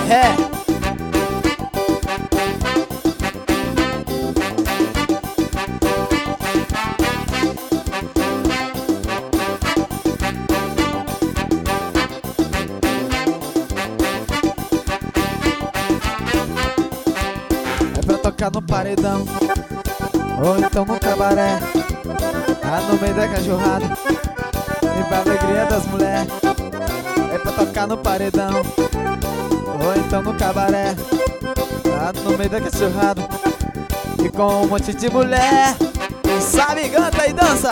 É pra tocar no paredão ou então no cabaré, no meio da cachorrada e pra alegria das mulheres. É pra tocar no paredão ou então no cabaré, no meio da cachorrada e com um monte de mulher. Quem sabe canta e dança,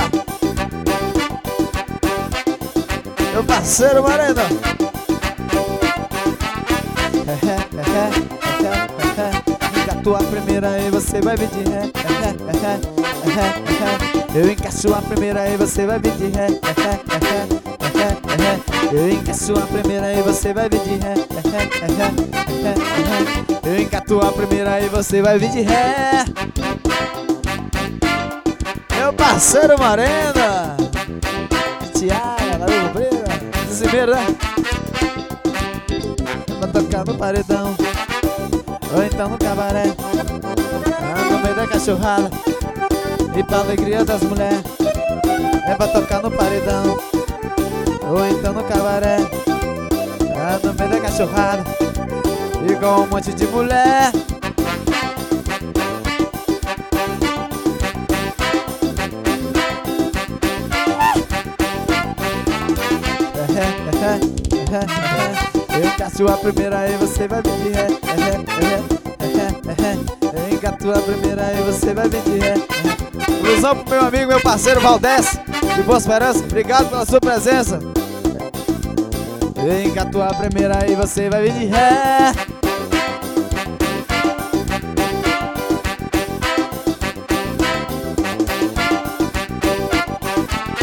meu parceiro Moreno. Encaixo a primeira e você vai vir de ré. Eu encaixo a primeira e você vai vir de ré. Eu encaixo a primeira e você vai vir de ré. Eu encaixo a primeira e você vai vir de ré. Meu parceiro Morena, Tiago, Lagoa Brega, Zimeiro, né? Pra tocar no paredão ou então no cabaré, no meio da cachorrada e pra alegria das mulheres. É pra tocar no paredão ou então no cabaré, no meio da cachorrada e com um monte de mulher. Eu encaixo a primeira e você vai vir de ré. Eu engato a primeira e você vai vir de ré. Ilusão pro meu amigo, meu parceiro Valdez de Boa Esperança, obrigado pela sua presença. Eu engato a primeira e você vai vir de ré.